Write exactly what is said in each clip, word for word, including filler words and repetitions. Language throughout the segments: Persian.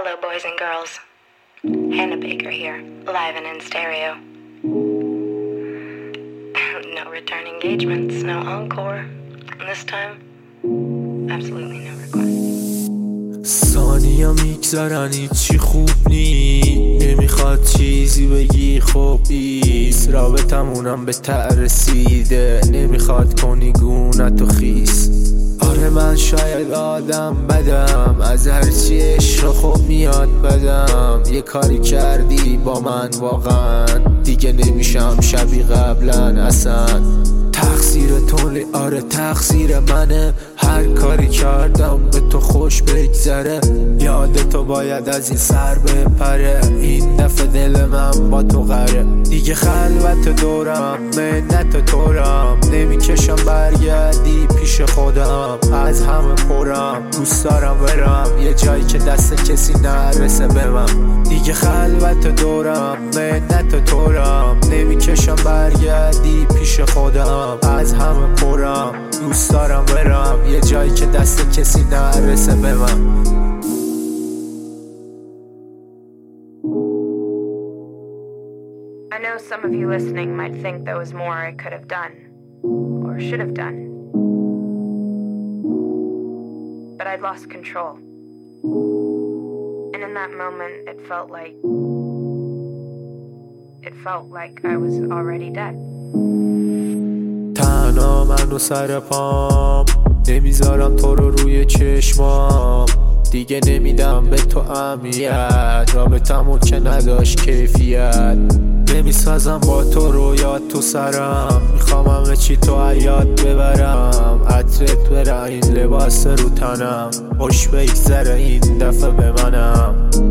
Hello, boys and girls. Hannah Baker here, live and in stereo. No return engagements, no encore. And this time, absolutely no request. ثانیه میگذرن هیچی خوب نی، نمیخواد چیزی بگی خوب ایست، رابطمونم به ته رسیده، نمیخواد کنی گونت و خیس. آره من شاید آدم بدم، از هرچی عشق خوب میاد بدم. یه کاری کردی با من واقعا، دیگه نمیشم شبیه قبلا اصلا. تقصیر تو آره تقصیر منه، هر کاری کردم به تو خوش بگذره. یاد تو باید از این سر بپره، این دفعه دل من با تو قره. دیگه خلوت دورم منت تورم، نمیکشم برگردی پیش خودم. از همه پرم دوست دارم برم یه جایی که دست کسی نرسه به من. دیگه خلوت دورم منت تورم، نمیکشم برگردی پیش خودم. از همه پرم دوست دارم برم یه جایی که دست کسی نرسه به من. I know some of you listening might think there was more I could have done, or should have done. But I'd lost control. And in that moment, it felt like... It felt like I was already dead. تنها من و سر پام، نمیذارم تو رو روی چشمام. دیگه نمیدم به تو اهمیت، رابطمون که نداشت کیفیت. نمیسازم با تو رویات تو سرم، میخوام همه چی تو حیات ببرم. عطرت بره این لباس رو تنم، خوش بگذره این دفعه به منم.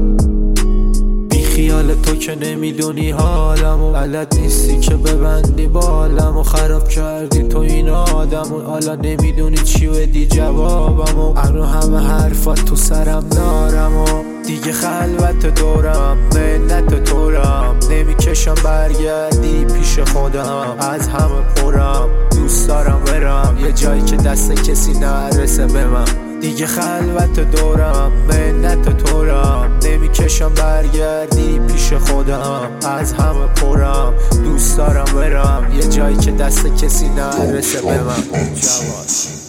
خیال تو که نمیدونی حالمو، بلد نیستی که ببندی بالمو. خراب کردی تو این آدمو، حالا نمیدونی چی بدی جوابمو. الو همه حرفات تو سرم دارم و دیگه خلوت دورم منت تورم، نمیکشم برگردی پیش خودم. از همه پرم دوست دارم برم یه جایی که دست کسی نرسه به من. دیگه خلوت دورم منت تورم، نمیکشم برگردی پیش خودم. از همه پرم دوست دارم برم یه جایی که دست کسی نرسه به من. جواد